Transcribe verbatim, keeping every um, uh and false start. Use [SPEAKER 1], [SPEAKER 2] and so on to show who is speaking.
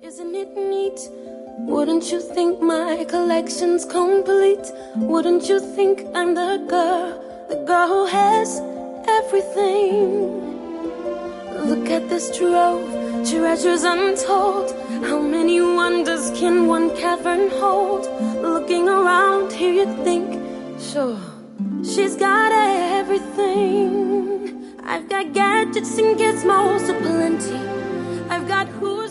[SPEAKER 1] Isn't it neat? Wouldn't you think my collection's complete? Wouldn't you think I'm the girl, the girl who has everything? Look at this trove, treasures untold. How many wonders can one cavern hold? Looking around here you'd think, sure, she's got everything. I've got gadgets and gizmos aplenty. I've got who's